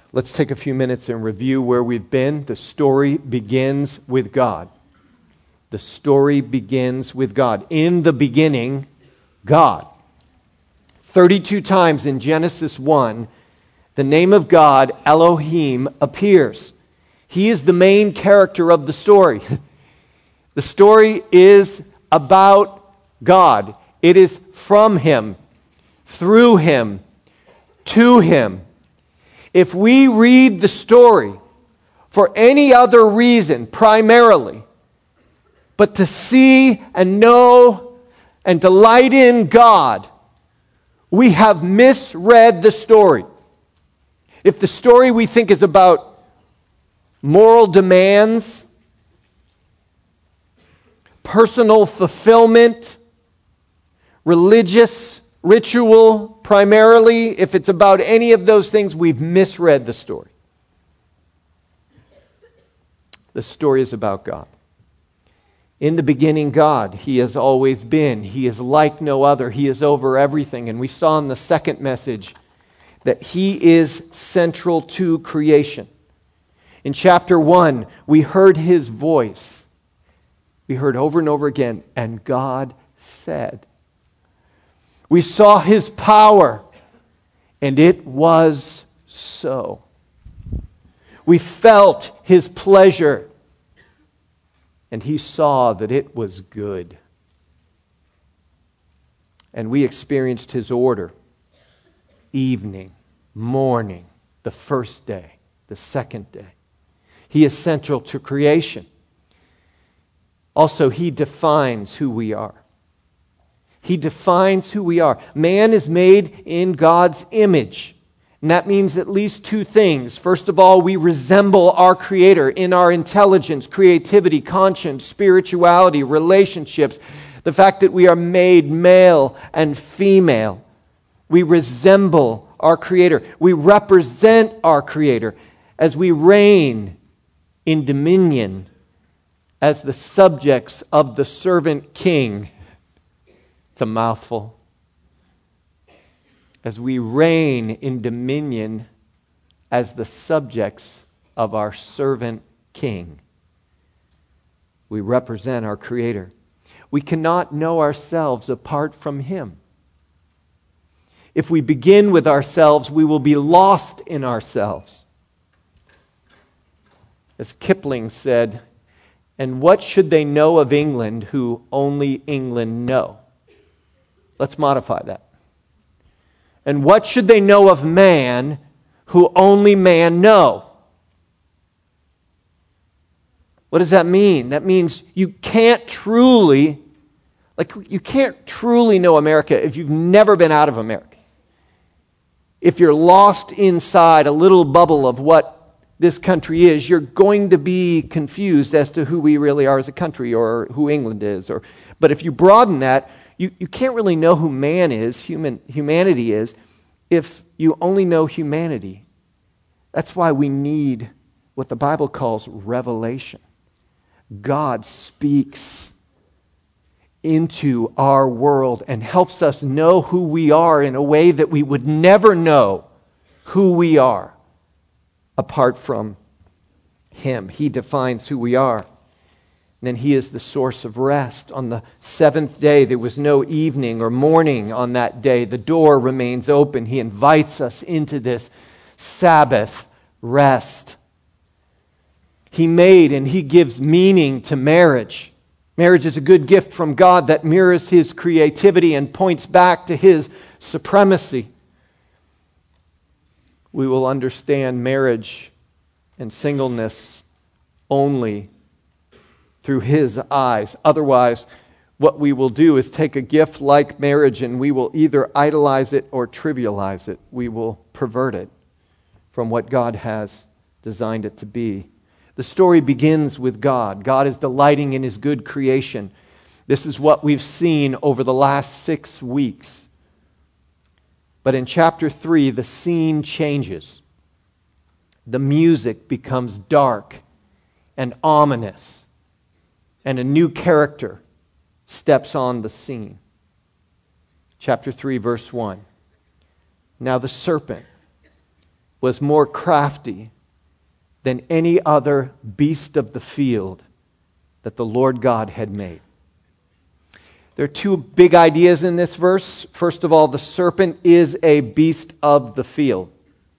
Let's take a few minutes and review where we've been. The story begins with God. The story begins with God. In the beginning, God. 32 times in Genesis 1, the name of God, Elohim, appears. He is the main character of the story. The story is about God. It is from Him, through Him, to Him. If we read the story for any other reason, primarily, but to see and know and delight in God, we have misread the story. If the story we think is about moral demands, personal fulfillment, religious ritual, primarily, if it's about any of those things, we've misread the story. The story is about God. In the beginning, God, He has always been. He is like no other. He is over everything. And we saw in the second message that He is central to creation. In chapter 1, we heard His voice. We heard over and over again, and God said. We saw His power, and it was so. We felt His pleasure, and He saw that it was good. And we experienced His order. Evening, morning, the first day, the second day. He is central to creation. Also, He defines who we are. He defines who we are. Man is made in God's image. And that means at least two things. First of all, we resemble our Creator in our intelligence, creativity, conscience, spirituality, relationships. The fact that we are made male and female. We resemble our Creator. We represent our Creator as we reign in dominion as the subjects of the servant king. It's a mouthful. As we reign in dominion as the subjects of our servant king. We represent our Creator. We cannot know ourselves apart from Him. If we begin with ourselves, we will be lost in ourselves. As Kipling said, and what should they know of England who only England know? Let's modify that. And what should they know of man who only man know? What does that mean? That means you can't truly know America if you've never been out of America. If you're lost inside a little bubble of what this country is, you're going to be confused as to who we really are as a country or who England is. But if you broaden that, you can't really know who man is, humanity is, if you only know humanity. That's why we need what the Bible calls revelation. God speaks into our world and helps us know who we are in a way that we would never know who we are apart from Him. He defines who we are. And then He is the source of rest. On the seventh day, there was no evening or morning on that day. The door remains open. He invites us into this Sabbath rest. He made and He gives meaning to marriage. Marriage is a good gift from God that mirrors His creativity and points back to His supremacy. We will understand marriage and singleness only through His eyes. Otherwise, what we will do is take a gift like marriage and we will either idolize it or trivialize it. We will pervert it from what God has designed it to be. The story begins with God. God is delighting in His good creation. This is what we've seen over the last 6 weeks. But in chapter 3, the scene changes. The music becomes dark and ominous. And a new character steps on the scene. Chapter 3, verse 1. Now the serpent was more crafty than any other beast of the field that the Lord God had made. There are two big ideas in this verse. First of all, the serpent is a beast of the field,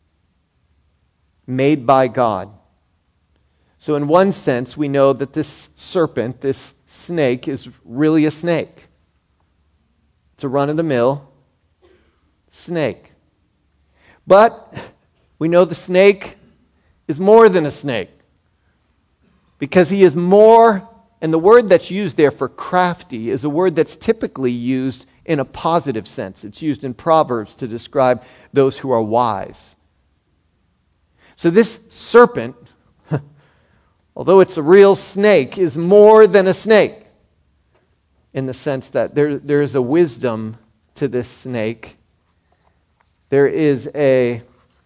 made by God. So in one sense, we know that this serpent, this snake, is really a snake. It's a run-of-the-mill snake. But we know the snake is more than a snake, because he is more, and the word that's used there for crafty is a word that's typically used in a positive sense. It's used in Proverbs to describe those who are wise. So this serpent, although it's a real snake, is more than a snake, in the sense that there is a wisdom to this snake. There is an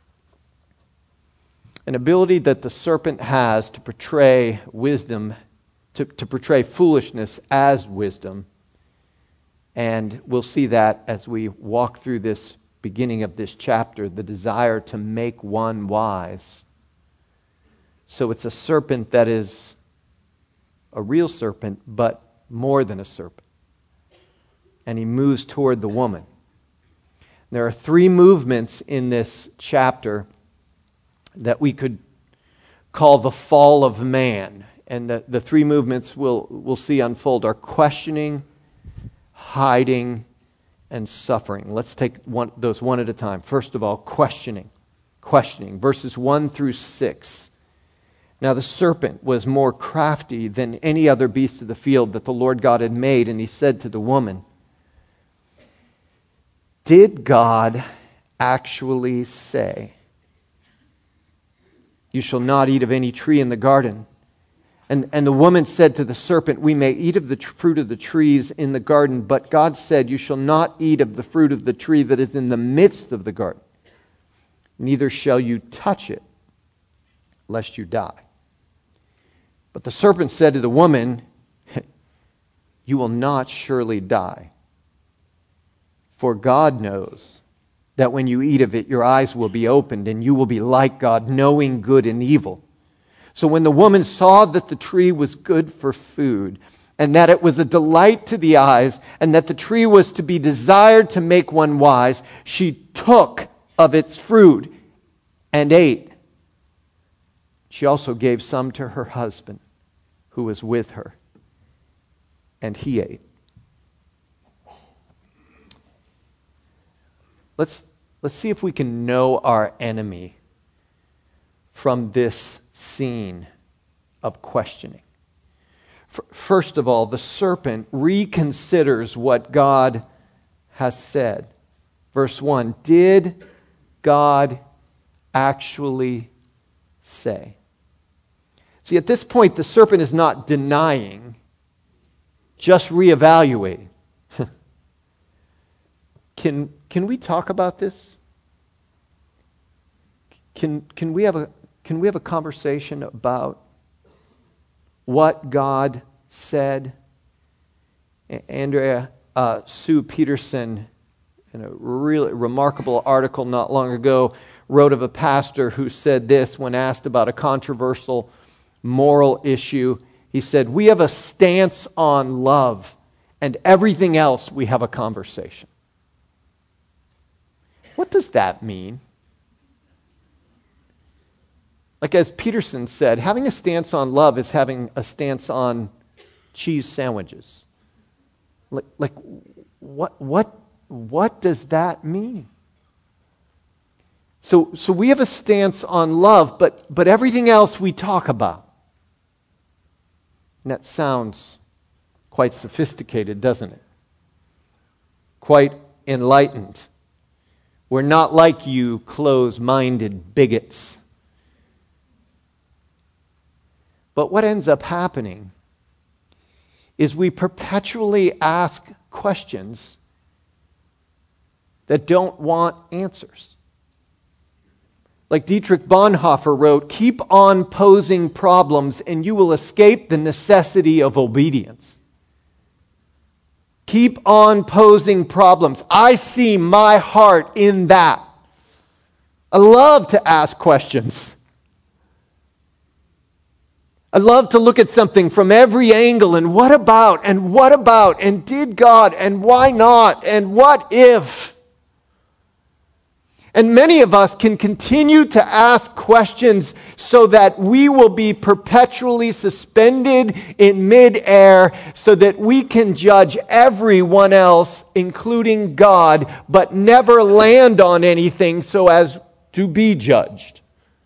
ability that the serpent has to portray wisdom, to portray foolishness as wisdom. And we'll see that as we walk through this beginning of this chapter, the desire to make one wise. So it's a serpent that is a real serpent, but more than a serpent. And he moves toward the woman. There are three movements in this chapter that we could call the fall of man. And the three movements we'll see unfold are questioning, hiding, and suffering. Let's take those one at a time. First of all, questioning. Questioning. Verses 1 through 6. Now the serpent was more crafty than any other beast of the field that the Lord God had made, and he said to the woman, "Did God actually say, 'You shall not eat of any tree in the garden'?" And the woman said to the serpent, "We may eat of the fruit of the trees in the garden, but God said, 'You shall not eat of the fruit of the tree that is in the midst of the garden. Neither shall you touch it, lest you die.' But the serpent said to the woman, 'You will not surely die. For God knows that when you eat of it, your eyes will be opened, and you will be like God, knowing good and evil.' So when the woman saw that the tree was good for food, and that it was a delight to the eyes, and that the tree was to be desired to make one wise, she took of its fruit and ate. She also gave some to her husband, who was with her, and he ate." Let's see if we can know our enemy from this scene of questioning. First of all, the serpent reconsiders what God has said. Verse 1, did God actually say? See, at this point, the serpent is not denying, just reevaluating. Can we talk about this? Can we have a conversation about what God said? Andrea Sue Peterson, in a really remarkable article not long ago, wrote of a pastor who said this when asked about a controversial moral issue. He said, "We have a stance on love, and everything else we have a conversation." What does that mean? Like, as Peterson said, having a stance on love is having a stance on cheese sandwiches. Like what does that mean? So we have a stance on love, but everything else we talk about. And that sounds quite sophisticated, doesn't it? Quite enlightened. We're not like you close-minded bigots. But what ends up happening is we perpetually ask questions that don't want answers. Like Dietrich Bonhoeffer wrote, "Keep on posing problems and you will escape the necessity of obedience." Keep on posing problems. I see my heart in that. I love to ask questions. I love to look at something from every angle and what about, and did God, and why not, and what if? And many of us can continue to ask questions so that we will be perpetually suspended in midair so that we can judge everyone else, including God, but never land on anything so as to be judged.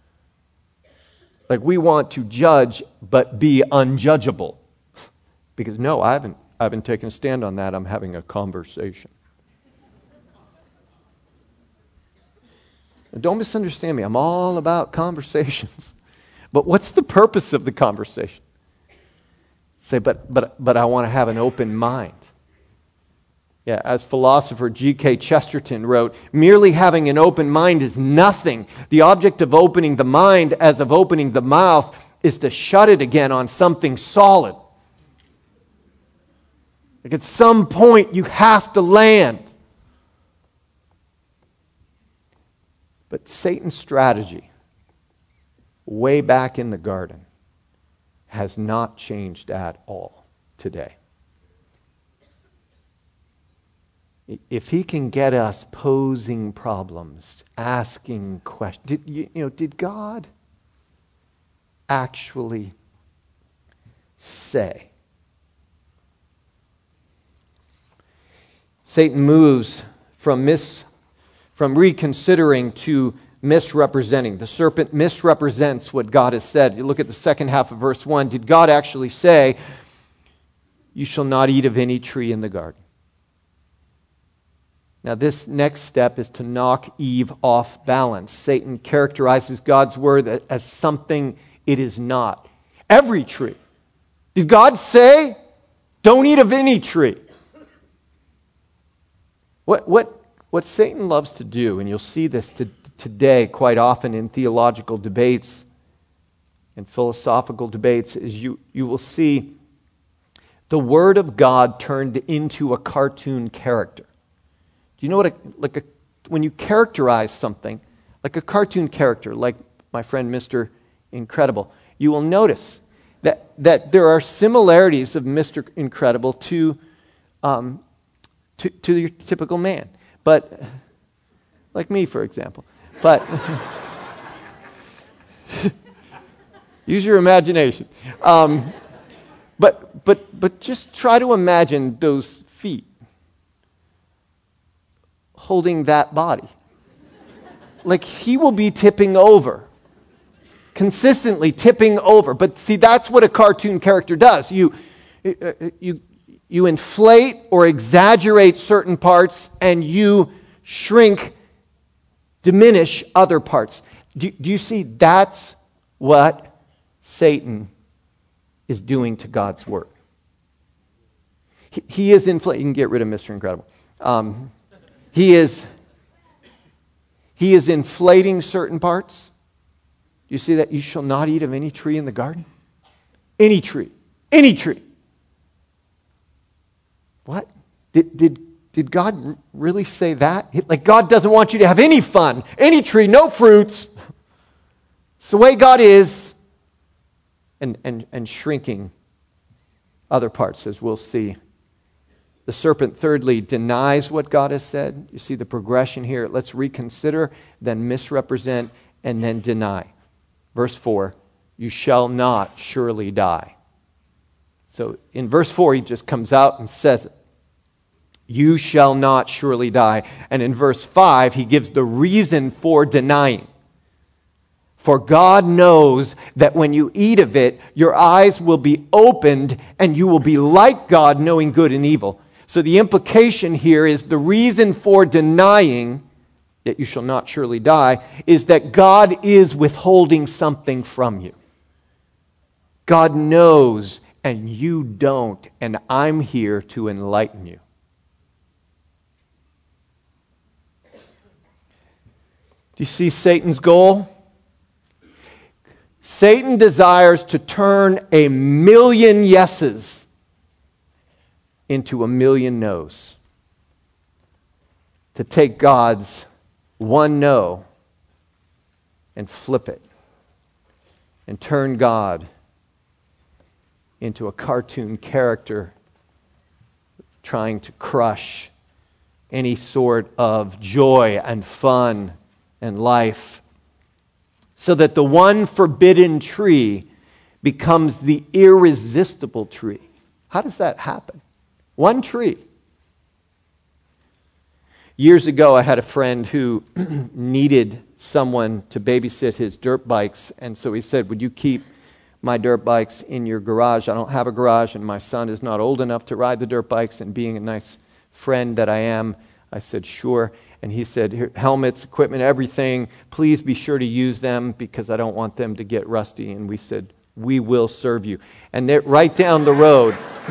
Like we want to judge but be unjudgeable. Because no, I haven't taken a stand on that. I'm having a conversation. Don't misunderstand me. I'm all about conversations. But what's the purpose of the conversation? Say, but I want to have an open mind. Yeah, as philosopher G.K. Chesterton wrote, merely having an open mind is nothing. The object of opening the mind, as of opening the mouth, is to shut it again on something solid. Like at some point you have to land. But Satan's strategy, way back in the garden, has not changed at all today. If he can get us posing problems, asking questions, did God actually say? Satan moves from reconsidering to misrepresenting. The serpent misrepresents what God has said. You look at the second half of verse 1. Did God actually say, "You shall not eat of any tree in the garden"? Now, this next step is to knock Eve off balance. Satan characterizes God's word as something it is not. Every tree. Did God say, "Don't eat of any tree"? What Satan loves to do, and you'll see this today quite often in theological debates and philosophical debates, is you will see the Word of God turned into a cartoon character. Do you know what when you characterize something, like a cartoon character, like my friend Mr. Incredible, you will notice that there are similarities of Mr. Incredible to your typical man. But, like me, for example. But, use your imagination. But just try to imagine those feet holding that body. Like he will be tipping over. Consistently tipping over. But see, that's what a cartoon character does. You inflate or exaggerate certain parts and you diminish other parts. Do you see? That's what Satan is doing to God's word. He is inflating. You can get rid of Mr. Incredible. He is inflating certain parts. Do you see that? You shall not eat of any tree in the garden. Any tree. Any tree. What? Did God really say that? Like God doesn't want you to have any fun, any tree, no fruits. It's the way God is. And shrinking other parts, as we'll see. The serpent, thirdly, denies what God has said. You see the progression here. Let's reconsider, then misrepresent, and then deny. Verse 4, you shall not surely die. So in verse 4, he just comes out and says it. You shall not surely die. And in verse 5, he gives the reason for denying. For God knows that when you eat of it, your eyes will be opened and you will be like God, knowing good and evil. So the implication here is the reason for denying that you shall not surely die is that God is withholding something from you. God knows and you don't, and I'm here to enlighten you. Do you see Satan's goal? Satan desires to turn 1,000,000 yeses into 1,000,000 no's. To take God's one no and flip it and turn God into a cartoon character trying to crush any sort of joy and fun and life, so that the one forbidden tree becomes the irresistible tree. How does that happen? One tree. Years ago, I had a friend who needed someone to babysit his dirt bikes, and so he said, "Would you keep my dirt bikes in your garage? I don't have a garage, and my son is not old enough to ride the dirt bikes." And being a nice friend that I am, I said, "Sure." And he said, "Here, helmets, equipment, everything. Please be sure to use them because I don't want them to get rusty." And we said, "We will serve you." And there, right down the road,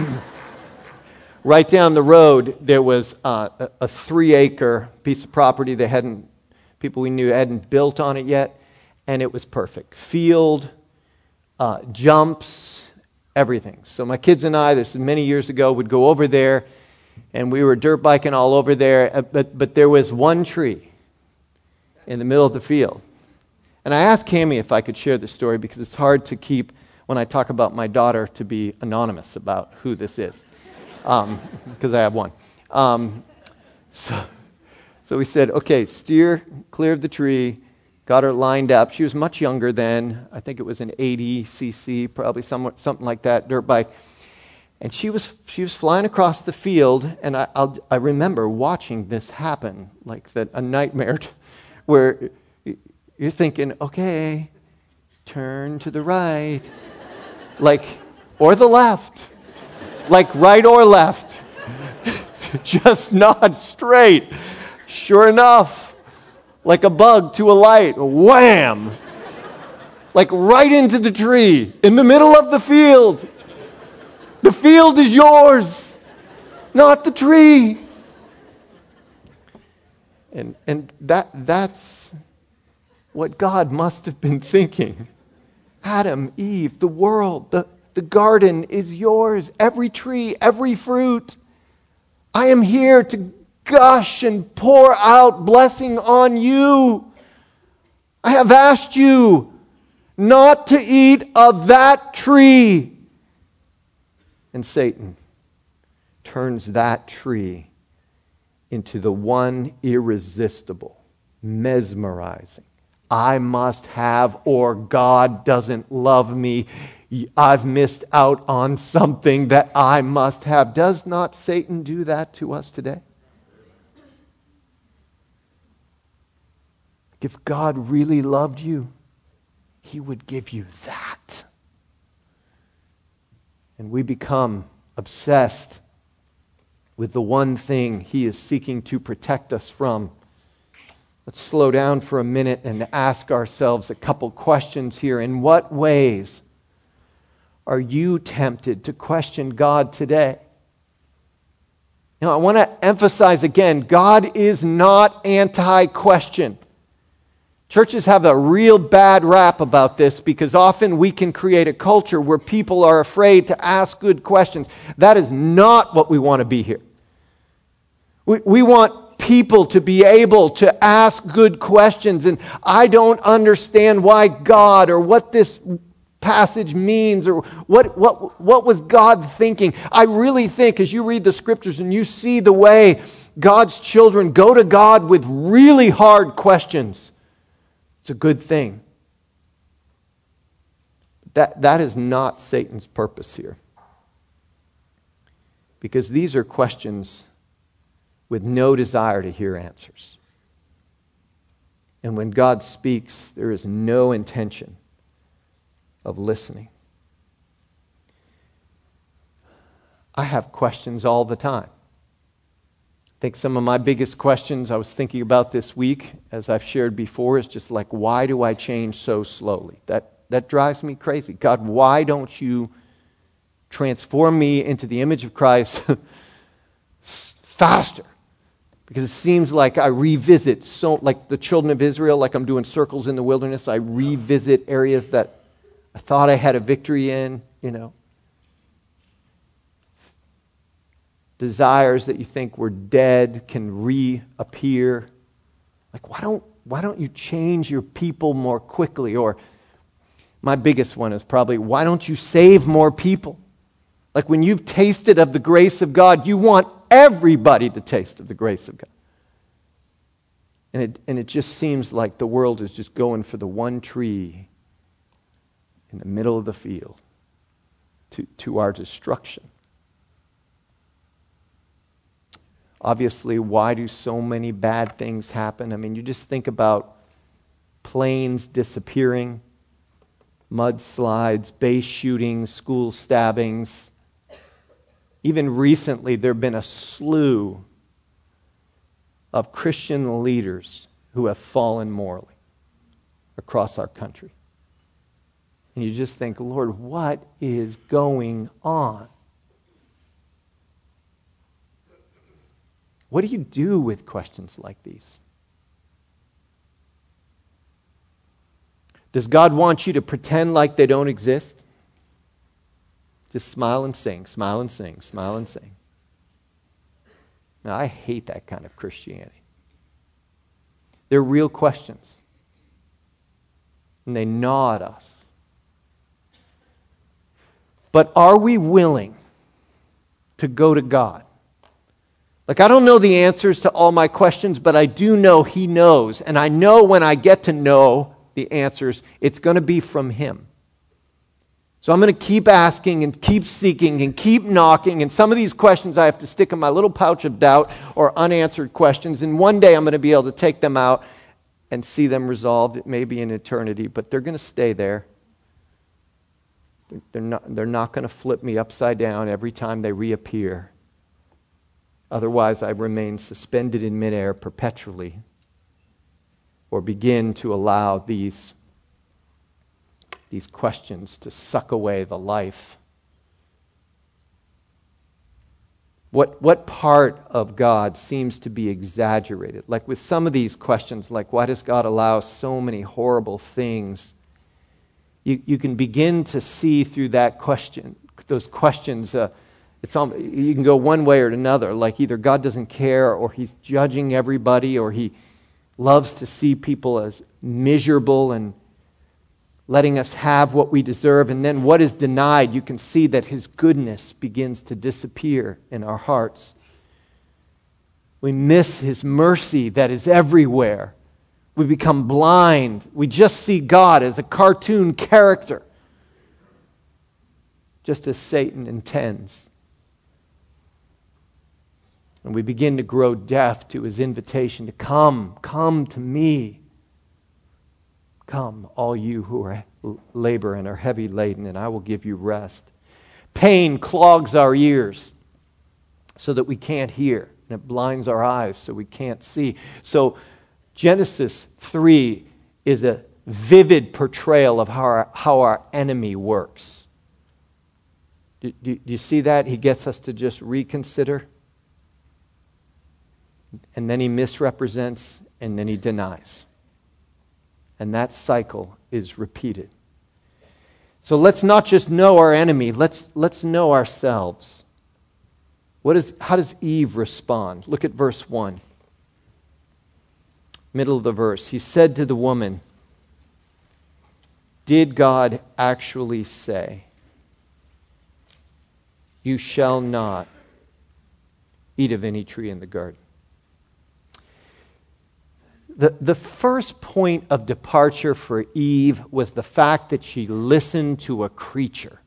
there was a 3-acre piece of property people we knew hadn't built on it yet, and it was perfect. Field, jumps, everything. So my kids and I, this is many years ago, would go over there, and we were dirt biking all over there, but there was one tree in the middle of the field. And I asked Cammie if I could share this story because it's hard to keep, when I talk about my daughter, to be anonymous about who this is, because I have one. So we said, okay, steer clear of the tree, got her lined up. She was much younger then. I think it was an 80cc, probably something like that, dirt bike. And she was flying across the field, and I remember watching this happen, like a nightmare, where you're thinking, okay, turn to the right, or the left, right or left, just not straight. Sure enough, like a bug to a light, wham! Right into the tree, in the middle of the field. The field is yours, not the tree. And that's what God must have been thinking. Adam, Eve, the world, the garden is yours. Every tree, every fruit. I am here to gush and pour out blessing on you. I have asked you not to eat of that tree. And Satan turns that tree into the one irresistible, mesmerizing, I must have, or God doesn't love me. I've missed out on something that I must have. Does not Satan do that to us today? If God really loved you, He would give you that. And we become obsessed with the one thing He is seeking to protect us from. Let's slow down for a minute and ask ourselves a couple questions here. In what ways are you tempted to question God today? Now, I want to emphasize again, God is not anti-question. Churches have a real bad rap about this because often we can create a culture where people are afraid to ask good questions. That is not what we want to be here. We want people to be able to ask good questions. And I don't understand why God, or what this passage means, or what was God thinking. I really think as you read the scriptures and you see the way God's children go to God with really hard questions, it's a good thing. That is not Satan's purpose here. Because these are questions with no desire to hear answers. And when God speaks, there is no intention of listening. I have questions all the time. I think some of my biggest questions I was thinking about this week, as I've shared before, is just why do I change so slowly? That drives me crazy. God, why don't you transform me into the image of Christ faster? Because it seems like I revisit, like the children of Israel, like I'm doing circles in the wilderness, I revisit areas that I thought I had a victory in, Desires that you think were dead can reappear. Why why don't you change your people more quickly? Or my biggest one is probably, why don't you save more people? Like when you've tasted of the grace of God, you want everybody to taste of the grace of God. And it just seems like the world is just going for the one tree in the middle of the field to our destruction. Obviously, why do so many bad things happen? I mean, you just think about planes disappearing, mudslides, base shootings, school stabbings. Even recently, there have been a slew of Christian leaders who have fallen morally across our country. And you just think, Lord, what is going on? What do you do with questions like these? Does God want you to pretend like they don't exist? Just smile and sing, smile and sing, smile and sing. Now, I hate that kind of Christianity. They're real questions. And they gnaw at us. But are we willing to go to God? Like, I don't know the answers to all my questions, but I do know He knows. And I know when I get to know the answers, it's going to be from Him. So I'm going to keep asking and keep seeking and keep knocking. And some of these questions I have to stick in my little pouch of doubt or unanswered questions. And one day I'm going to be able to take them out and see them resolved. It may be in eternity, but they're going to stay there. They're not going to flip me upside down every time they reappear. Otherwise, I remain suspended in midair perpetually, or begin to allow these questions to suck away the life. What part of God seems to be exaggerated? Like with some of these questions, like why does God allow so many horrible things? You can begin to see through that question, those questions. You can go one way or another. Like either God doesn't care, or He's judging everybody, or He loves to see people as miserable and letting us have what we deserve. And then what is denied, you can see that His goodness begins to disappear in our hearts. We miss His mercy that is everywhere. We become blind. We just see God as a cartoon character, just as Satan intends. And we begin to grow deaf to His invitation to come to me. Come, all you who are labor and are heavy laden, and I will give you rest. Pain clogs our ears so that we can't hear, and it blinds our eyes so we can't see. So Genesis 3 is a vivid portrayal of how our enemy works. Do you see that? He gets us to just reconsider, and then he misrepresents, and then he denies. And that cycle is repeated. So let's not just know our enemy, let's know ourselves. How does Eve respond? Look at verse 1. Middle of the verse. He said to the woman, "Did God actually say, 'You shall not eat of any tree in the garden'?" The first point of departure for Eve was the fact that she listened to a creature.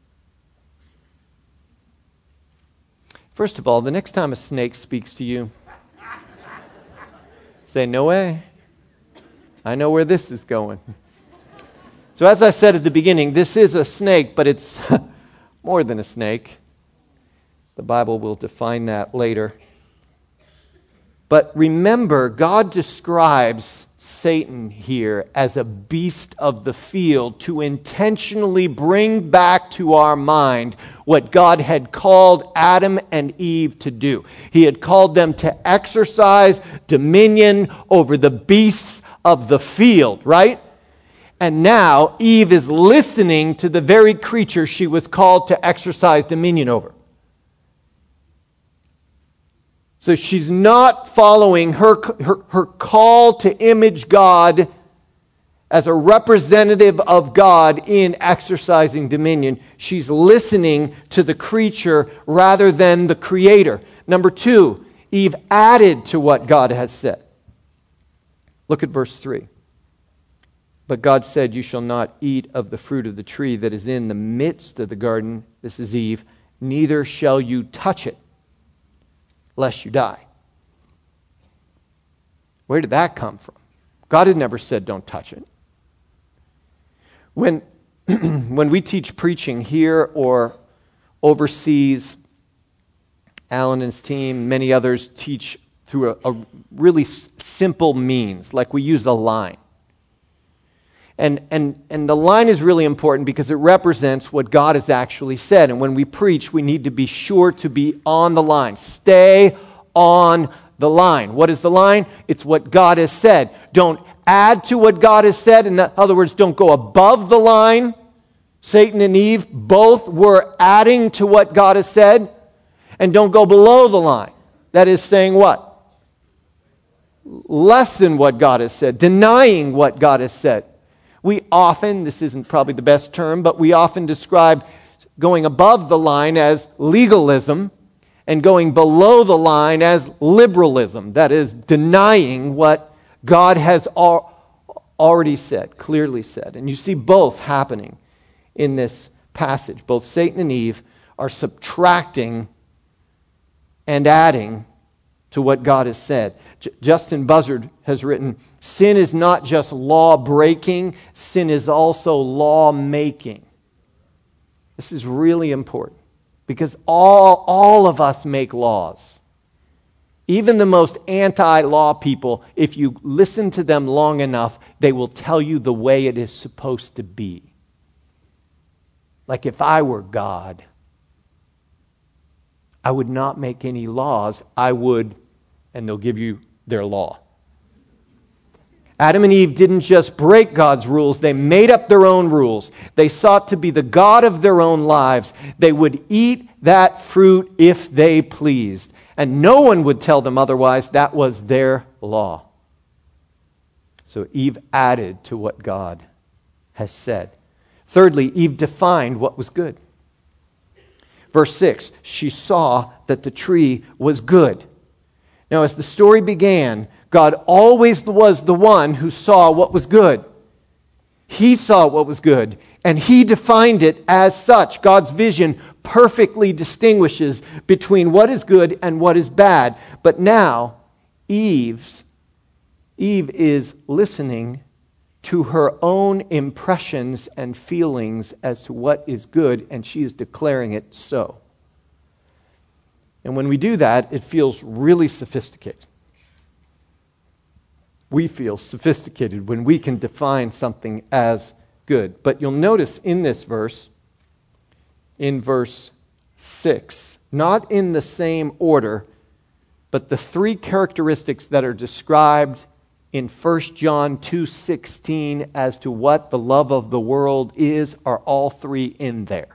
First of all, the next time a snake speaks to you, say, "No way. I know where this is going." So as I said at the beginning, this is a snake, but it's more than a snake. The Bible will define that later. But remember, God describes Satan here as a beast of the field to intentionally bring back to our mind what God had called Adam and Eve to do. He had called them to exercise dominion over the beasts of the field, right? And now Eve is listening to the very creature she was called to exercise dominion over. So she's not following her call to image God as a representative of God in exercising dominion. She's listening to the creature rather than the creator. Number 2, Eve added to what God has said. Look at verse 3. But God said, "You shall not eat of the fruit of the tree that is in the midst of the garden," this is Eve, "neither shall you touch it, lest you die." Where did that come from? God had never said don't touch it. When we teach preaching here or overseas, Alan and his team, many others teach through a really simple means, like we use a line. And the line is really important because it represents what God has actually said. And when we preach, we need to be sure to be on the line. Stay on the line. What is the line? It's what God has said. Don't add to what God has said. In other words, don't go above the line. Satan and Eve both were adding to what God has said. And don't go below the line. That is saying what? Less than what God has said. Denying what God has said. We often, this isn't probably the best term, but we often describe going above the line as legalism and going below the line as liberalism. That is, denying what God has already said, clearly said. And you see both happening in this passage. Both Satan and Eve are subtracting and adding to what God has said. Justin Buzzard has written, "Sin is not just law breaking, sin is also law making." This is really important because all of us make laws. Even the most anti-law people, if you listen to them long enough, they will tell you the way it is supposed to be. Like if I were God, I would not make any laws. I would, and they'll give you their law. Adam and Eve didn't just break God's rules, they made up their own rules. They sought to be the God of their own lives. They would eat that fruit if they pleased. And no one would tell them otherwise. That was their law. So Eve added to what God has said. Thirdly, Eve defined what was good. Verse 6, she saw that the tree was good. Now, as the story began, God always was the one who saw what was good. He saw what was good, and He defined it as such. God's vision perfectly distinguishes between what is good and what is bad. But now, Eve is listening to her own impressions and feelings as to what is good, and she is declaring it so. And when we do that, it feels really sophisticated. We feel sophisticated when we can define something as good. But you'll notice in this verse, in verse 6, not in the same order, but the three characteristics that are described in 1 John 2:16 as to what the love of the world is are all three in there.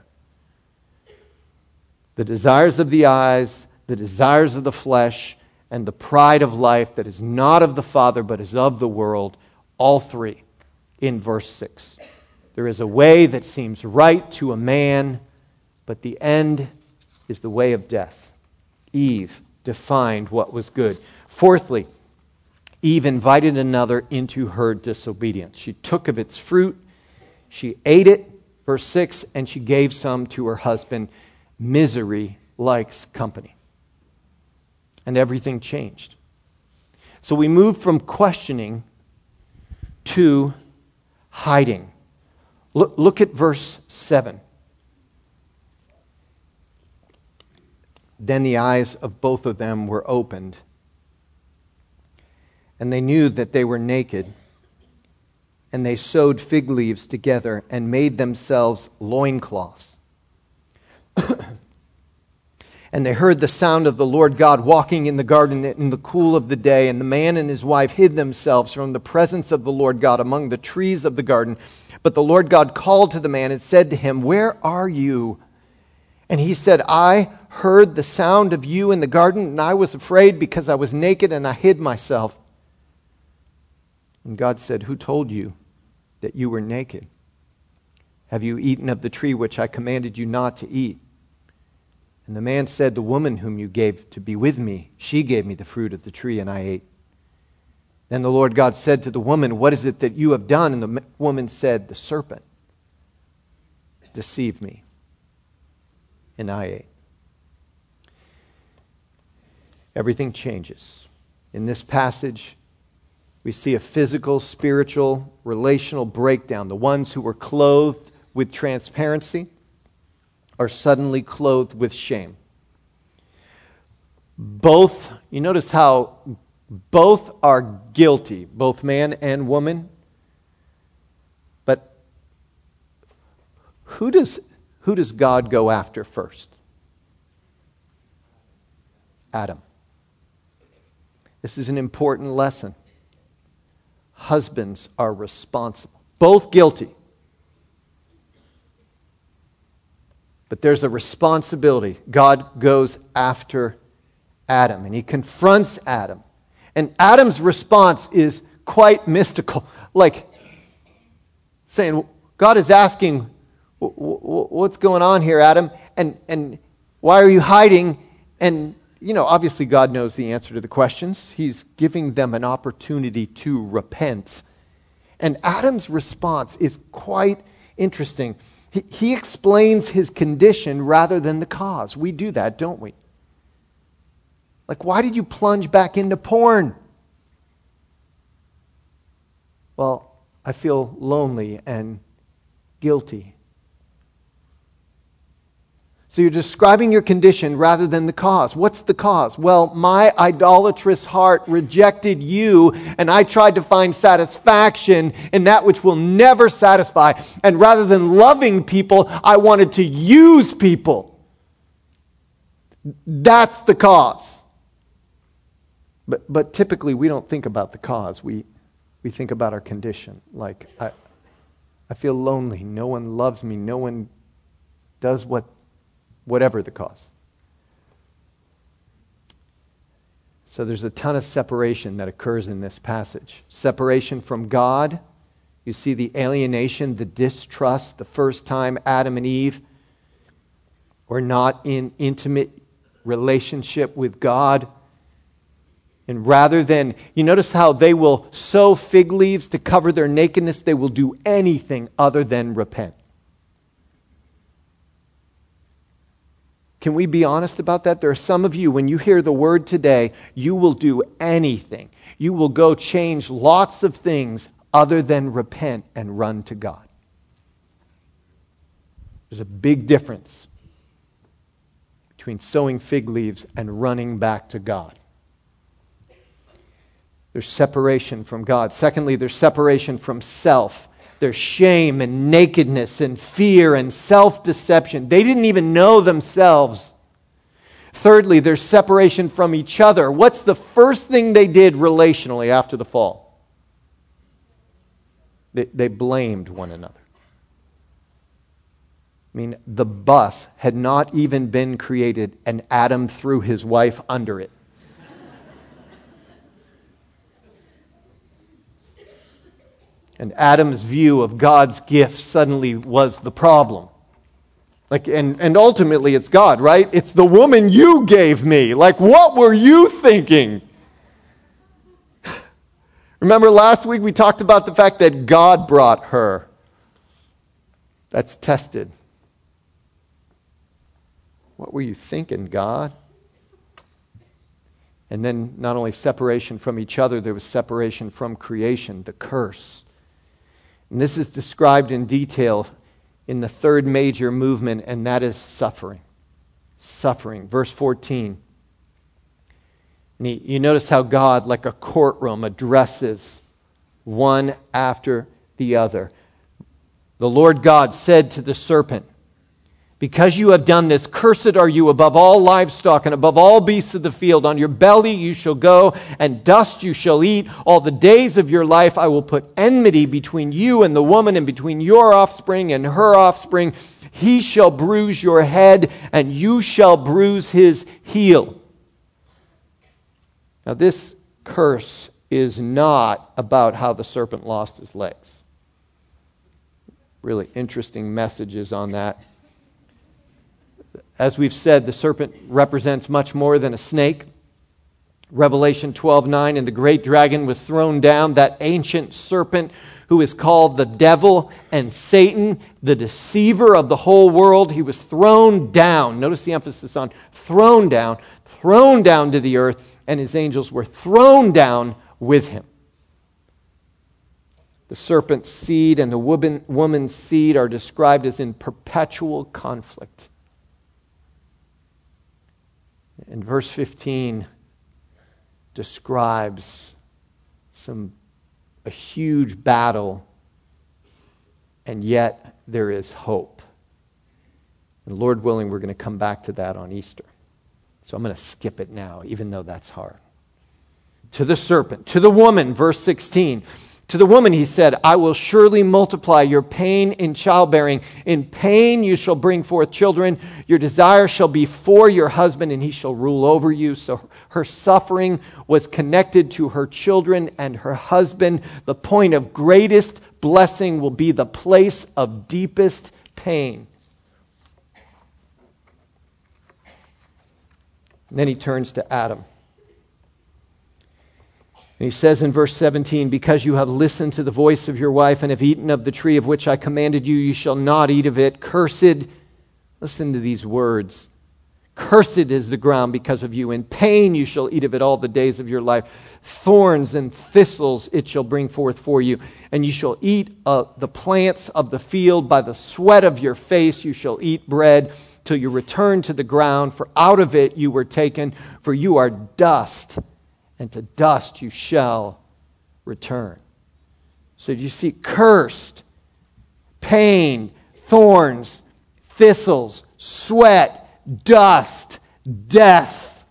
The desires of the eyes, the desires of the flesh, and the pride of life that is not of the Father but is of the world, all three in verse 6. There is a way that seems right to a man, but the end is the way of death. Eve defined what was good. Fourthly, Eve invited another into her disobedience. She took of its fruit, she ate it, verse 6, and she gave some to her husband. Misery likes company. And everything changed. So we move from questioning to hiding. Look at verse 7. Then the eyes of both of them were opened, and they knew that they were naked, and they sewed fig leaves together and made themselves loincloths. And they heard the sound of the Lord God walking in the garden in the cool of the day, and the man and his wife hid themselves from the presence of the Lord God among the trees of the garden. But the Lord God called to the man and said to him, "Where are you?" And he said, "I heard the sound of you in the garden, and I was afraid because I was naked and I hid myself. And God said, who told you that you were naked? Have you eaten of the tree which I commanded you not to eat? And the man said, the woman whom you gave to be with me, she gave me the fruit of the tree, and I ate. Then the Lord God said to the woman, what is it that you have done? And the woman said, the serpent deceived me, and I ate. Everything changes. In this passage, we see a physical, spiritual, relational breakdown. The ones who were clothed with transparency are suddenly clothed with shame. Both, you notice how both are guilty, both man and woman. But who does God go after first? Adam. This is an important lesson. Husbands are responsible. Both guilty. But there's a responsibility. God goes after Adam, and he confronts Adam. And Adam's response is quite mystical. Like saying, God is asking, what's going on here, Adam? And why are you hiding? And obviously God knows the answer to the questions. He's giving them an opportunity to repent. And Adam's response is quite interesting. He explains his condition rather than the cause. We do that, don't we? Like, why did you plunge back into porn? Well, I feel lonely and guilty. So you're describing your condition rather than the cause. What's the cause? Well, my idolatrous heart rejected you, and I tried to find satisfaction in that which will never satisfy. And rather than loving people, I wanted to use people. That's the cause. But typically we don't think about the cause. We think about our condition. Like, I feel lonely. No one loves me. No one does whatever the cause. So there's a ton of separation that occurs in this passage. Separation from God. You see the alienation, the distrust, the first time Adam and Eve were not in intimate relationship with God. And rather than, you notice how they will sew fig leaves to cover their nakedness, they will do anything other than repent. Can we be honest about that? There are some of you, when you hear the word today, you will do anything. You will go change lots of things other than repent and run to God. There's a big difference between sowing fig leaves and running back to God. There's separation from God. Secondly, there's separation from self. There's shame and nakedness and fear and self-deception. They didn't even know themselves. Thirdly, there's separation from each other. What's the first thing they did relationally after the fall? They blamed one another. I mean, the bus had not even been created, and Adam threw his wife under it. And Adam's view of God's gift suddenly was the problem. And ultimately it's God, right? It's the woman you gave me. Like, what were you thinking? Remember last week we talked about the fact that God brought her. That's tested. What were you thinking, God? And then not only separation from each other, there was separation from creation, the curse. And this is described in detail in the third major movement, and that is suffering. Suffering. Verse 14. And you notice how God, like a courtroom, addresses one after the other. The Lord God said to the serpent, because you have done this, cursed are you above all livestock and above all beasts of the field. On your belly you shall go, and dust you shall eat. All the days of your life I will put enmity between you and the woman, and between your offspring and her offspring. He shall bruise your head, and you shall bruise his heel. Now, this curse is not about how the serpent lost his legs. Really interesting messages on that. As we've said, the serpent represents much more than a snake. Revelation 12:9, and the great dragon was thrown down, that ancient serpent who is called the devil and Satan, the deceiver of the whole world. He was thrown down. Notice the emphasis on thrown down to the earth, and his angels were thrown down with him. The serpent's seed and the woman's seed are described as in perpetual conflict. And verse 15 describes a huge battle, and yet there is hope. And Lord willing, we're going to come back to that on Easter. So I'm going to skip it now, even though that's hard. To the serpent, to the woman, verse 16. To the woman he said, I will surely multiply your pain in childbearing. In pain you shall bring forth children. Your desire shall be for your husband, and he shall rule over you. So her suffering was connected to her children and her husband. The point of greatest blessing will be the place of deepest pain. And then he turns to Adam. And he says in verse 17, because you have listened to the voice of your wife and have eaten of the tree of which I commanded you, you shall not eat of it. Cursed, listen to these words. Cursed is the ground because of you. In pain you shall eat of it all the days of your life. Thorns and thistles it shall bring forth for you. And you shall eat the plants of the field. By the sweat of your face you shall eat bread till you return to the ground. For out of it you were taken, for you are dust, and to dust you shall return. So you see, cursed, pain, thorns, thistles, sweat, dust, death.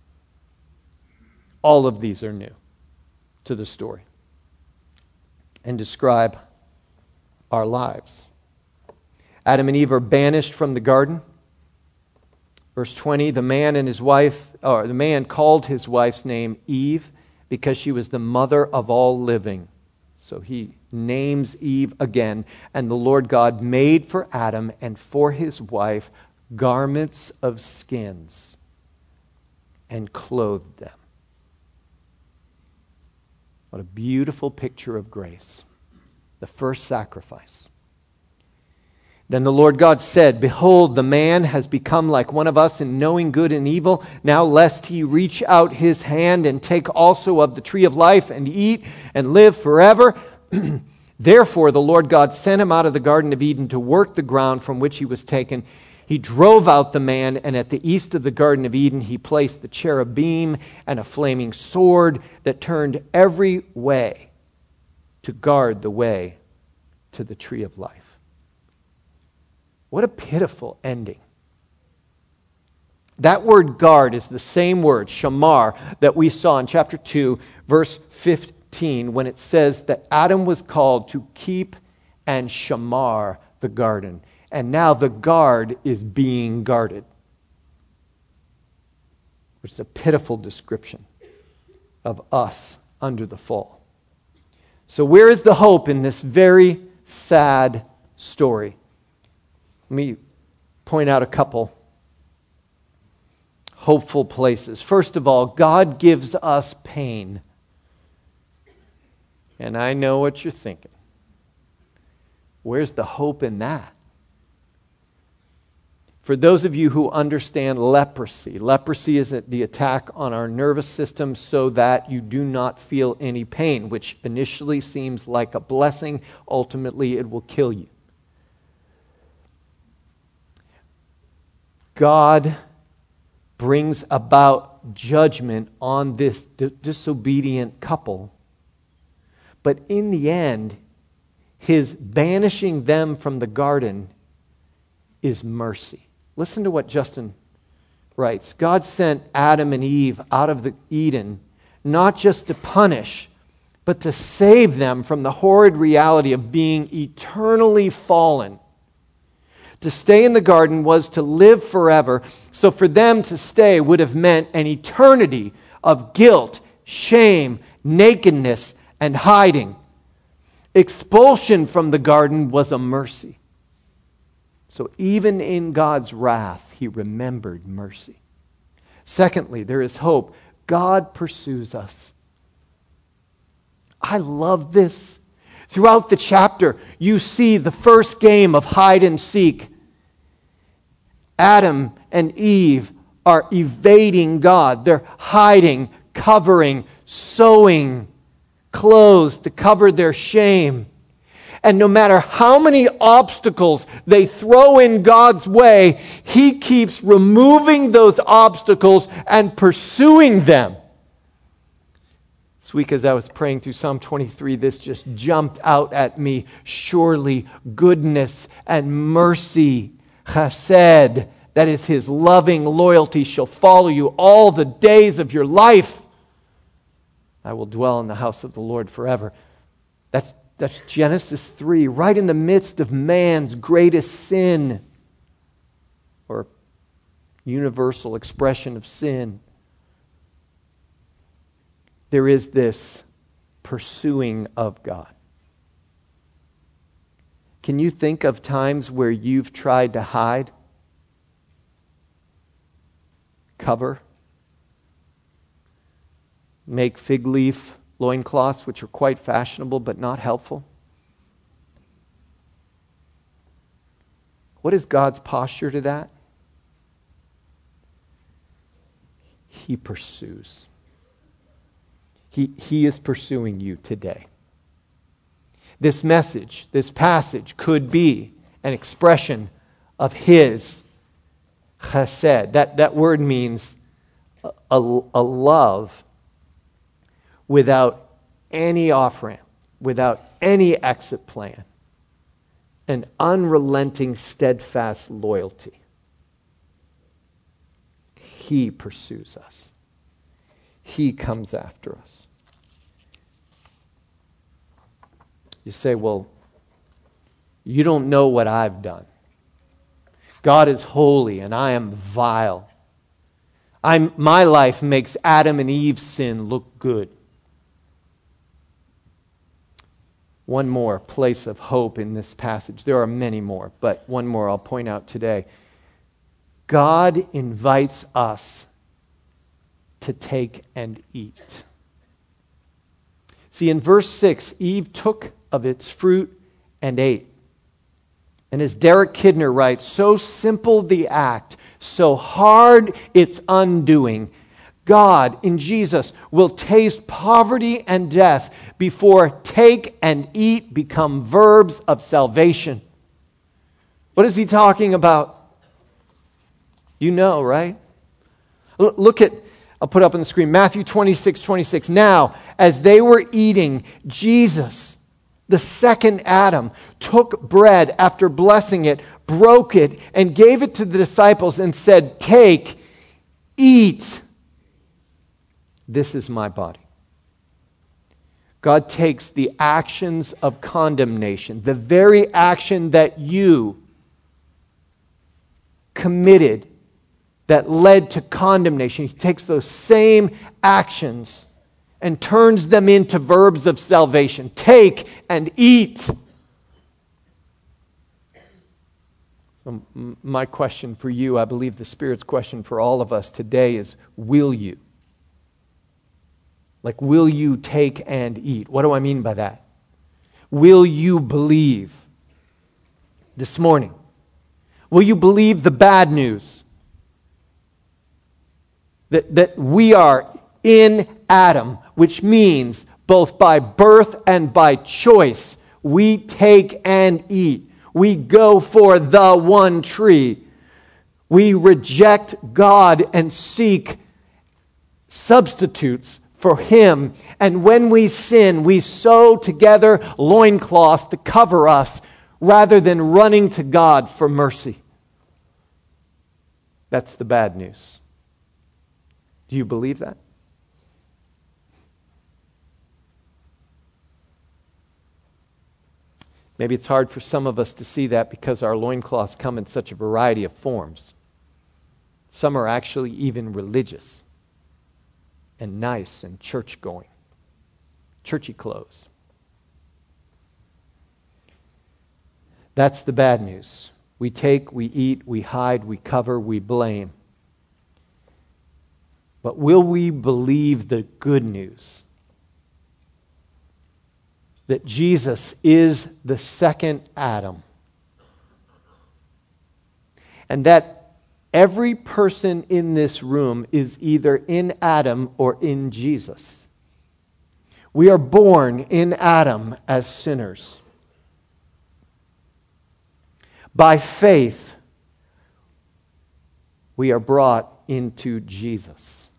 All of these are new to the story and describe our lives. Adam and Eve are banished from the garden. Verse 20, the man called his wife's name Eve because she was the mother of all living. So he names Eve again. And the Lord God made for Adam and for his wife garments of skins and clothed them. What a beautiful picture of grace. The first sacrifice. Then the Lord God said, behold, the man has become like one of us in knowing good and evil. Now lest he reach out his hand and take also of the tree of life and eat and live forever. Therefore the Lord God sent him out of the Garden of Eden to work the ground from which he was taken. He drove out the man, and at the east of the Garden of Eden he placed the cherubim and a flaming sword that turned every way to guard the way to the tree of life. What a pitiful ending. That word guard is the same word, shamar, that we saw in chapter 2, verse 15, when it says that Adam was called to keep and shamar the garden. And now the guard is being guarded. Which is a pitiful description of us under the fall. So where is the hope in this very sad story? Let me point out a couple hopeful places. First of all, God gives us pain. And I know what you're thinking. Where's the hope in that? For those of you who understand leprosy is the attack on our nervous system so that you do not feel any pain, which initially seems like a blessing. Ultimately, it will kill you. God brings about judgment on this disobedient couple. But in the end, his banishing them from the garden is mercy. Listen to what Justin writes. God sent Adam and Eve out of the Eden not just to punish, but to save them from the horrid reality of being eternally fallen. To stay in the garden was to live forever. So for them to stay would have meant an eternity of guilt, shame, nakedness, and hiding. Expulsion from the garden was a mercy. So even in God's wrath, he remembered mercy. Secondly, there is hope. God pursues us. I love this. Throughout the chapter, you see the first game of hide and seek. Adam and Eve are evading God. They're hiding, covering, sewing clothes to cover their shame. And no matter how many obstacles they throw in God's way, he keeps removing those obstacles and pursuing them. This week as I was praying through Psalm 23, this just jumped out at me. Surely goodness and mercy, chesed, that is his loving loyalty, shall follow you all the days of your life. I will dwell in the house of the Lord forever. That's Genesis 3, right in the midst of man's greatest sin, or universal expression of sin. There is this pursuing of God. Can you think of times where you've tried to hide, cover, make fig leaf loincloths, which are quite fashionable but not helpful? What is God's posture to that? He pursues. He is pursuing you today. This message, this passage could be an expression of his chesed. That word means a love without any off-ramp, without any exit plan. An unrelenting, steadfast loyalty. He pursues us. He comes after us. You say, well, you don't know what I've done. God is holy and I am vile. My life makes Adam and Eve's sin look good. One more place of hope in this passage. There are many more, but one more I'll point out today. God invites us to take and eat. See, in verse 6, Eve took of its fruit and ate. And as Derek Kidner writes, so simple the act, so hard its undoing. God, in Jesus, will taste poverty and death before take and eat become verbs of salvation. What is he talking about? You know, right? Look at, I'll put up on the screen, Matthew 26:26. Now, as they were eating, Jesus, the second Adam, took bread after blessing it, broke it, and gave it to the disciples and said, take, eat. This is my body. God takes the actions of condemnation, the very action that you committed that led to condemnation. He takes those same actions and turns them into verbs of salvation. Take and eat. So my question for you, I believe the Spirit's question for all of us today is, will you? Like, will you take and eat? What do I mean by that? Will you believe this morning? Will you believe the bad news? That we are in Adam, which means both by birth and by choice, we take and eat. We go for the one tree. We reject God and seek substitutes for Him. And when we sin, we sew together loincloths to cover us rather than running to God for mercy. That's the bad news. Do you believe that? Maybe it's hard for some of us to see that because our loincloths come in such a variety of forms. Some are actually even religious and nice and church-going, churchy clothes. That's the bad news. We take, we eat, we hide, we cover, we blame. But will we believe the good news? That Jesus is the second Adam. And that every person in this room is either in Adam or in Jesus. We are born in Adam as sinners. By faith, we are brought into Jesus.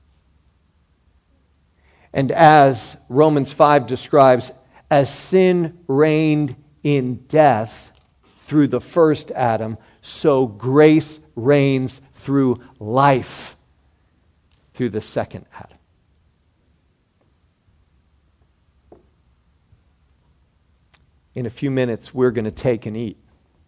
And as Romans 5 describes, as sin reigned in death through the first Adam, so grace reigns through life through the second Adam. In a few minutes, we're going to take and eat.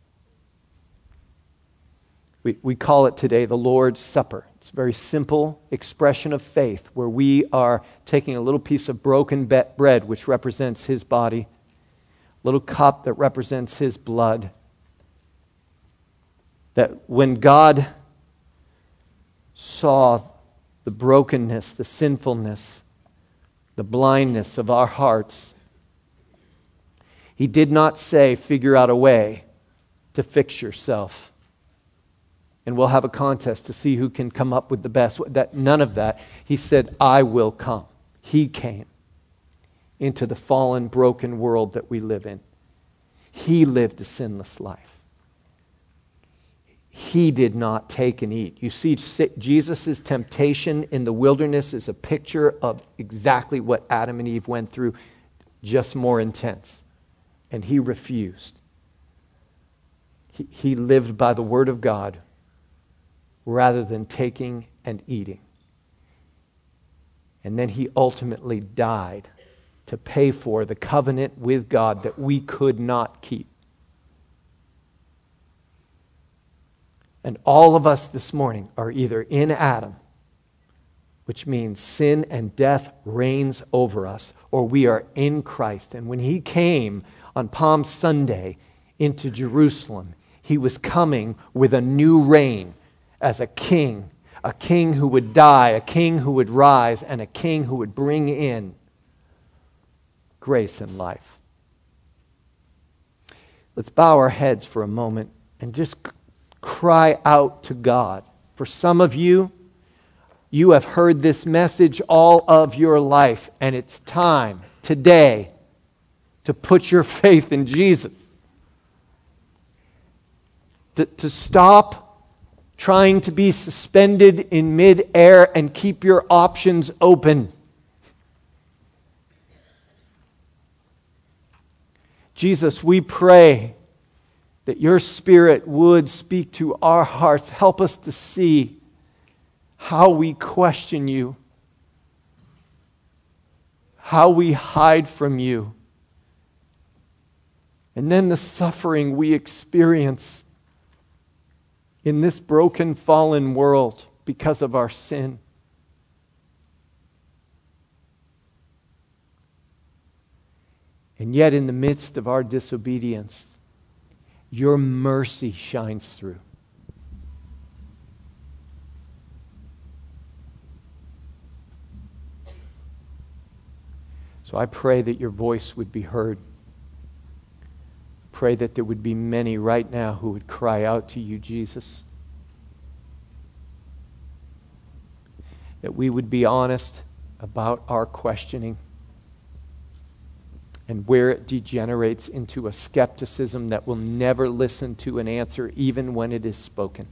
We call it today the Lord's Supper. It's a very simple expression of faith where we are taking a little piece of broken bread, which represents His body, a little cup that represents His blood. That when God saw the brokenness, the sinfulness, the blindness of our hearts, He did not say, figure out a way to fix yourself. And we'll have a contest to see who can come up with the best. None of that. He said, I will come. He came into the fallen, broken world that we live in. He lived a sinless life. He did not take and eat. You see, Jesus' temptation in the wilderness is a picture of exactly what Adam and Eve went through, just more intense. And He refused. He lived by the Word of God rather than taking and eating. And then He ultimately died to pay for the covenant with God that we could not keep. And all of us this morning are either in Adam, which means sin and death reigns over us, or we are in Christ. And when He came on Palm Sunday into Jerusalem, He was coming with a new reign as a king who would die, a king who would rise, and a king who would bring in grace and life. Let's bow our heads for a moment and just cry out to God. For some of you, you have heard this message all of your life, and it's time today to put your faith in Jesus. To stop trying to be suspended in mid-air and keep your options open. Jesus, we pray that your Spirit would speak to our hearts. Help us to see how we question you, how we hide from you, and then the suffering we experience in this broken, fallen world because of our sin. And yet, in the midst of our disobedience, your mercy shines through. So I pray that your voice would be heard. Pray that there would be many right now who would cry out to you, Jesus. That we would be honest about our questioning and where it degenerates into a skepticism that will never listen to an answer even when it is spoken.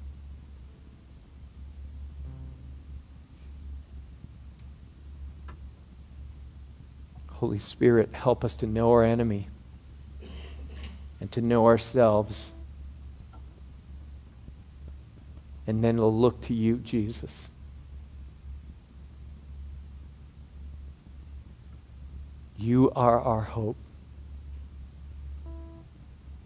Holy Spirit, help us to know our enemy and to know ourselves. And then we'll look to you, Jesus. You are our hope.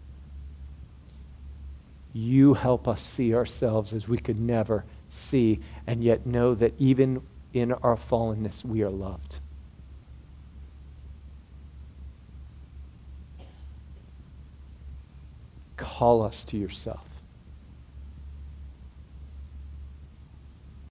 You help us see ourselves as we could never see, and yet know that even in our fallenness, we are loved. Call us to yourself.